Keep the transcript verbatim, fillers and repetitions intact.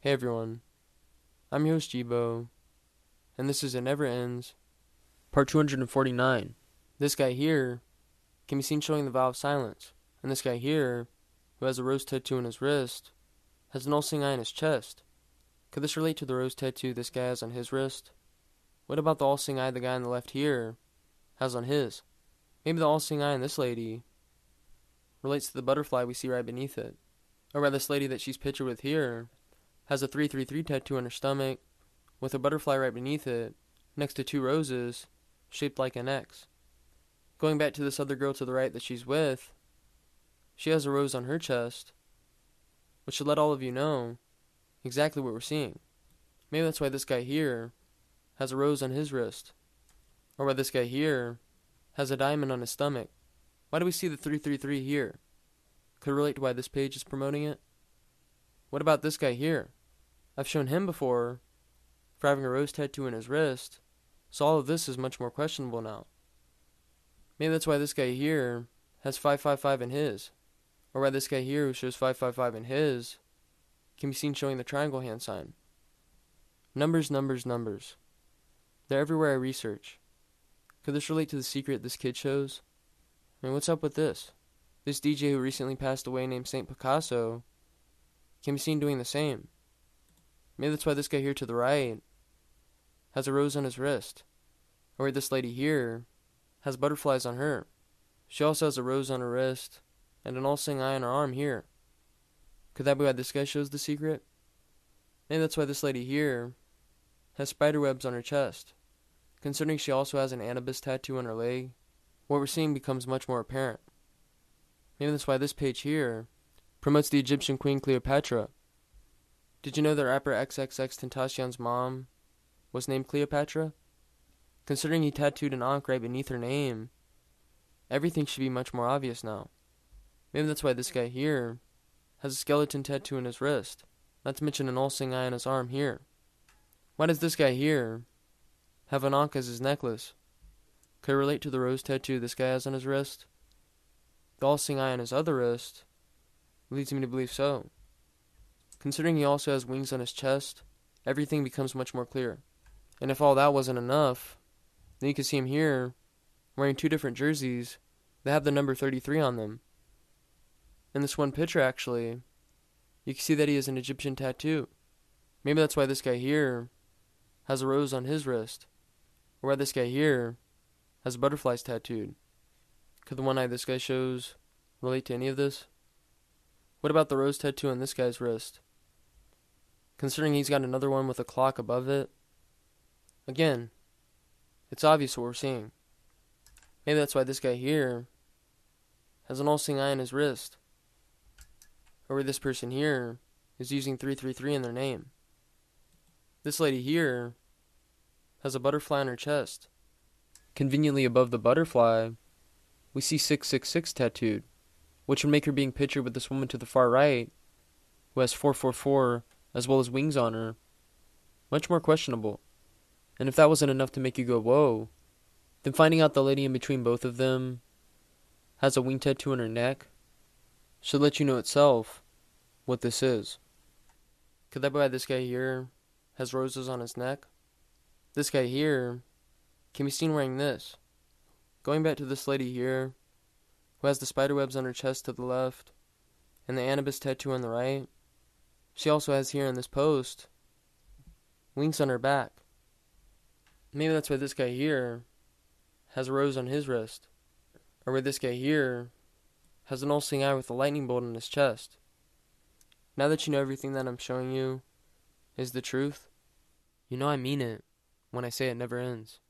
Hey everyone, I'm your host Jibo, and this is It Never Ends, part two hundred forty-nine. This guy here can be seen showing the vow of silence, and this guy here, who has a rose tattoo on his wrist, has an all-seeing eye on his chest. Could this relate to the rose tattoo this guy has on his wrist? What about the all-seeing eye the guy on the left here has on his? Maybe the all-seeing eye on this lady relates to the butterfly we see right beneath it. Or rather, this lady that she's pictured with here has a three three three tattoo on her stomach with a butterfly right beneath it next to two roses shaped like an X. Going back to this other girl to the right that she's with, she has a rose on her chest, which should let all of you know exactly what we're seeing. Maybe that's why this guy here has a rose on his wrist, or why this guy here has a diamond on his stomach. Why do we see the three three three here? Could relate to why this page is promoting it. What about this guy here? I've shown him before for having a rose tattoo on his wrist, so all of this is much more questionable now. Maybe that's why this guy here has five five five in his, or why this guy here who shows five five five in his can be seen showing the triangle hand sign. Numbers, numbers, numbers. They're everywhere I research. Could this relate to the secret this kid shows? I mean, what's up with this? This D J who recently passed away named Saint Picasso can be seen doing the same. Maybe that's why this guy here to the right has a rose on his wrist, or why this lady here has butterflies on her. She also has a rose on her wrist and an all-seeing eye on her arm here. Could that be why this guy shows the secret? Maybe that's why this lady here has spider webs on her chest. Considering she also has an Anubis tattoo on her leg, what we're seeing becomes much more apparent. Maybe that's why this page here promotes the Egyptian queen Cleopatra. Did you know that rapper triple X Tentacion's mom was named Cleopatra? Considering he tattooed an ankh right beneath her name, everything should be much more obvious now. Maybe that's why this guy here has a skeleton tattoo on his wrist, not to mention an all-seeing eye on his arm here. Why does this guy here have an ankh as his necklace? Could it relate to the rose tattoo this guy has on his wrist? The all-seeing eye on his other wrist leads me to believe so. Considering he also has wings on his chest, everything becomes much more clear. And if all that wasn't enough, then you can see him here wearing two different jerseys that have the number thirty-three on them. In this one picture, actually, you can see that he has an Egyptian tattoo. Maybe that's why this guy here has a rose on his wrist, or why this guy here has butterflies tattooed. Could the one eye this guy shows relate to any of this? What about the rose tattoo on this guy's wrist? Considering he's got another one with a clock above it, again, it's obvious what we're seeing. Maybe that's why this guy here has an all-seeing eye on his wrist, or why this person here is using three three three in their name. This lady here has a butterfly on her chest. Conveniently above the butterfly, we see six six six tattooed, which would make her being pictured with this woman to the far right, who has four four four as well as wings on her, much more questionable. And if that wasn't enough to make you go, whoa, then finding out the lady in between both of them has a wing tattoo on her neck should let you know itself what this is. Could that be why this guy here has roses on his neck? This guy here can be seen wearing this. Going back to this lady here, who has the spider webs on her chest to the left, and the Anubis tattoo on the right, she also has here in this post wings on her back. Maybe that's why this guy here has a rose on his wrist, or why this guy here has an all-seeing eye with a lightning bolt on his chest. Now that you know everything that I'm showing you is the truth, you know I mean it when I say it never ends.